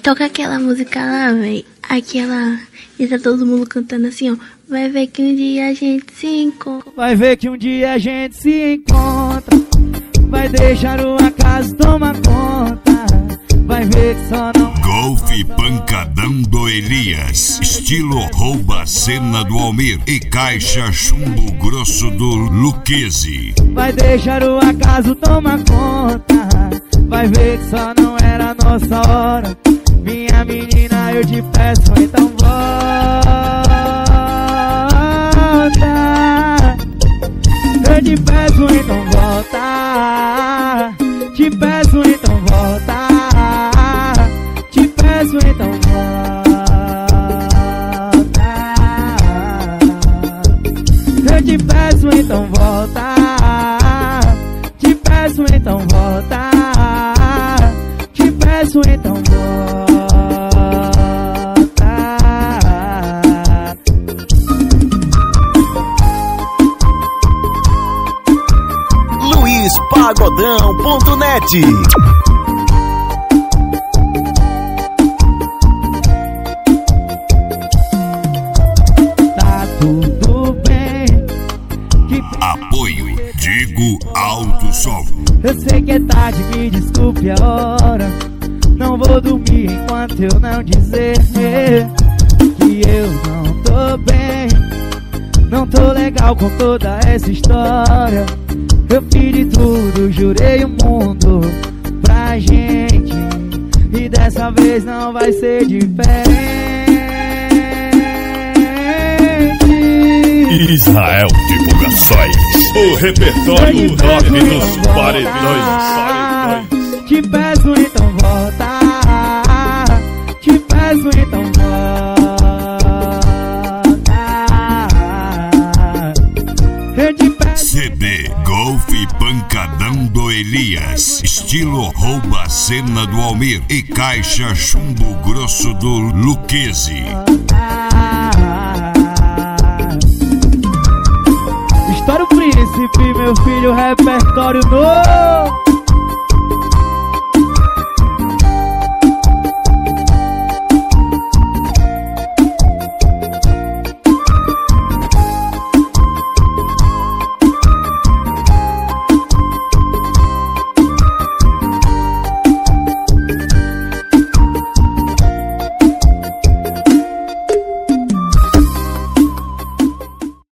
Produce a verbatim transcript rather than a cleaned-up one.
Toca aquela música lá, véi. Aquela... E tá todo mundo cantando assim, ó. Vai ver que um dia a gente se encontra. Vai ver que um dia a gente se encontra. Vai deixar o acaso tomar conta. Vai ver que só não... Golfe Pancadão do Elias, estilo rouba cena do Almir e caixa chumbo grosso do Luquezzi. Vai deixar o acaso tomar conta. Vai ver que só não era a nossa hora. Minha menina, eu te peço, então volta. Eu te peço, então volta. Te peço, então volta. Te peço, então volta. Eu te peço, então volta. Te peço, então volta. Te peço, então volta. luiz pagodão ponto net. Tá tudo bem. Que... Apoio Digo Alto Som. Eu sei que é tarde, me desculpe a hora. Não vou dormir enquanto eu não dizer que eu não tô bem. Não tô legal com toda essa história. Eu fiz de tudo, jurei o mundo pra gente. E dessa vez não vai ser diferente. Israel Divulgações, o repertório top dos paredões. Te peço, então volta. Te peço, então volta. Eu te peço. C D Golfe Pancadão do Elias, estilo rouba cena do Almir e caixa chumbo grosso do Luquezzi. Estoura o príncipe, meu filho, repertório novo.